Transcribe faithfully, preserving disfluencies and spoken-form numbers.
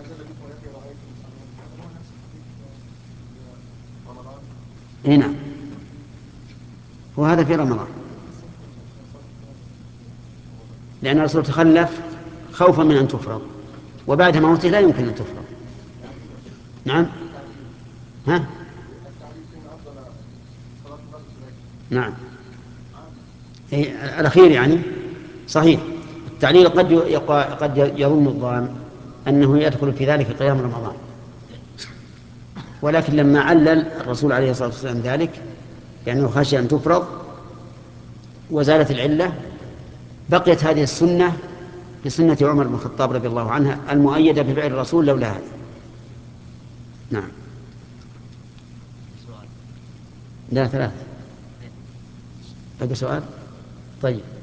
اي نعم، وهذا في رمضان، لأن الرسول تخلف خوفا من أن تفرض، وبعد موته لا يمكن أن تفرض. نعم. ها؟ نعم. إيه الأخير يعني صحيح. التعليل قد يقع قد يظن الظان أنه يدخل في ذلك قيام رمضان، ولكن لما علل الرسول عليه الصلاة والسلام ذلك لأنه خشي أن تفرض وزالت العلة، بقيت هذه السنة بسنة عمر بن الخطاب رضي الله عنه المؤيدة بفعل الرسول لولا هذا. نعم. لا ثلاث. هذا سؤال. طيب.